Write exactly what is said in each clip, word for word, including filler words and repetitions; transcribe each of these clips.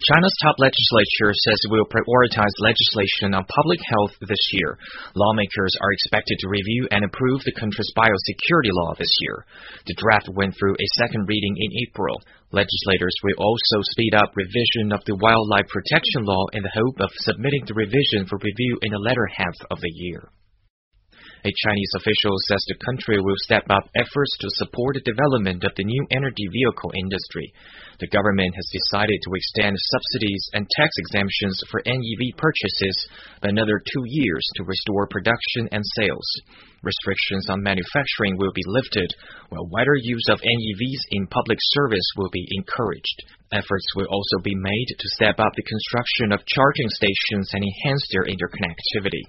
China's top legislature says it will prioritize legislation on public health this year. Lawmakers are expected to review and approve the country's biosecurity law this year. The draft went through a second reading in April. Legislators will also speed up revision of the wildlife protection law in the hope of submitting the revision for review in the latter half of the year. A Chinese official says the country will step up efforts to support the development of the new energy vehicle industry. The government has decided to extend subsidies and tax exemptions for N E V purchases by another two years to restore production and sales. Restrictions on manufacturing will be lifted, while wider use of N E Vs in public service will be encouraged. Efforts will also be made to step up the construction of charging stations and enhance their interconnectivity.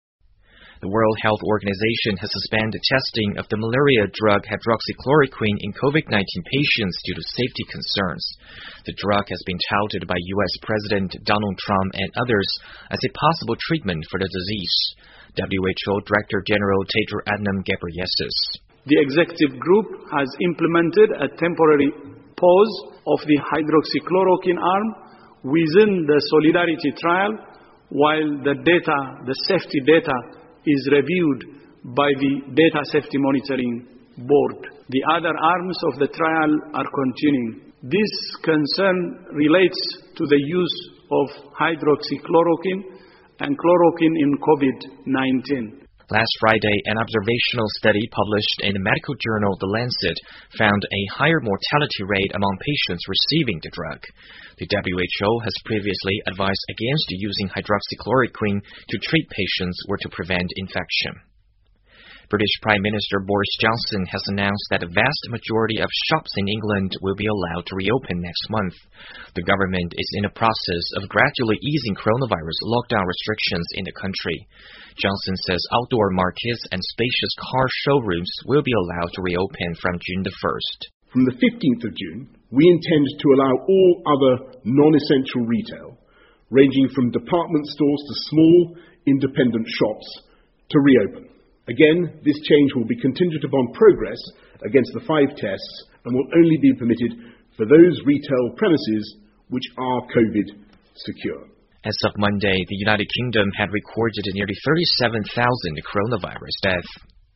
The World Health Organization has suspended testing of the malaria drug hydroxychloroquine in COVID nineteen patients due to safety concerns. The drug has been touted by U S President Donald Trump and others as a possible treatment for the disease. W H O Director General Tedros Adhanom Ghebreyesus. The executive group has implemented a temporary pause of the hydroxychloroquine arm within the Solidarity trial while the data, the safety data, is reviewed by the Data Safety Monitoring Board. The other arms of the trial are continuing. This concern relates to the use of hydroxychloroquine and chloroquine in COVID nineteen. Last Friday, an observational study published in the medical journal The Lancet found a higher mortality rate among patients receiving the drug. The W H O has previously advised against using hydroxychloroquine to treat patients or to prevent infection. British Prime Minister Boris Johnson has announced that the vast majority of shops in England will be allowed to reopen next month. The government is in the process of gradually easing coronavirus lockdown restrictions in the country. Johnson says outdoor markets and spacious car showrooms will be allowed to reopen from June the first. From the fifteenth of June, we intend to allow all other non-essential retail, ranging from department stores to small, independent shops, to reopen. Again, this change will be contingent upon progress against the five tests and will only be permitted for those retail premises which are COVID secure. As of Monday, the United Kingdom had recorded nearly thirty-seven thousand coronavirus deaths.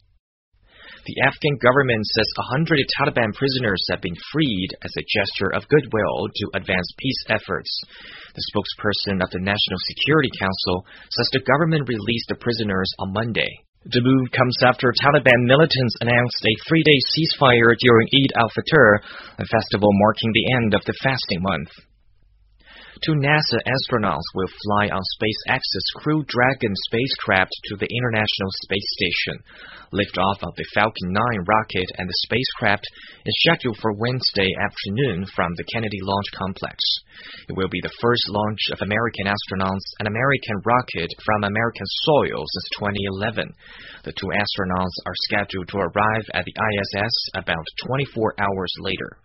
The Afghan government says one hundred Taliban prisoners have been freed as a gesture of goodwill to advance peace efforts. The spokesperson of the National Security Council says the government released the prisoners on Monday. The move comes after Taliban militants announced a three-day ceasefire during Eid al-Fitr, a festival marking the end of the fasting month. Two NASA astronauts will fly on SpaceX's Crew Dragon spacecraft to the International Space Station. Liftoff of the Falcon nine rocket and the spacecraft is scheduled for Wednesday afternoon from the Kennedy Launch Complex. It will be the first launch of American astronauts and American rocket from American soil since twenty eleven. The two astronauts are scheduled to arrive at the I S S about twenty-four hours later.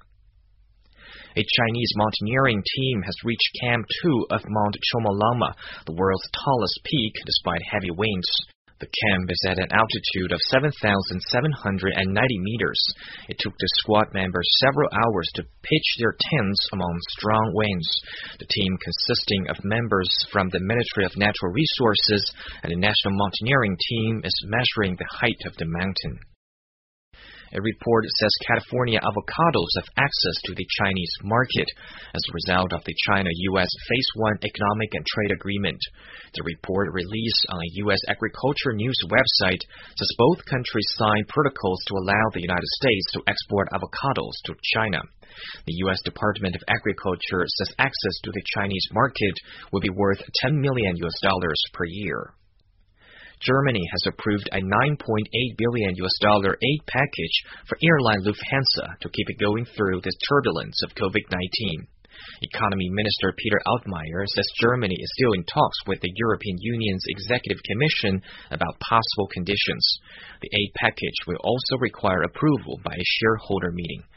A Chinese mountaineering team has reached Camp two of Mount Chomolungma, the world's tallest peak, despite heavy winds. The camp is at an altitude of seven thousand seven hundred ninety meters. It took the squad members several hours to pitch their tents among strong winds. The team, consisting of members from the Ministry of Natural Resources and the National Mountaineering Team, is measuring the height of the mountain. A report says California avocados have access to the Chinese market as a result of the China-U S Phase one Economic and Trade Agreement. The report released on a U S agriculture news website says both countries signed protocols to allow the United States to export avocados to China. The U S Department of Agriculture says access to the Chinese market will be worth ten million U S dollars per year. Germany has approved a nine point eight billion U S dollar aid package for airline Lufthansa to keep it going through the turbulence of COVID nineteen. Economy Minister Peter Altmaier says Germany is still in talks with the European Union's Executive Commission about possible conditions. The aid package will also require approval by a shareholder meeting.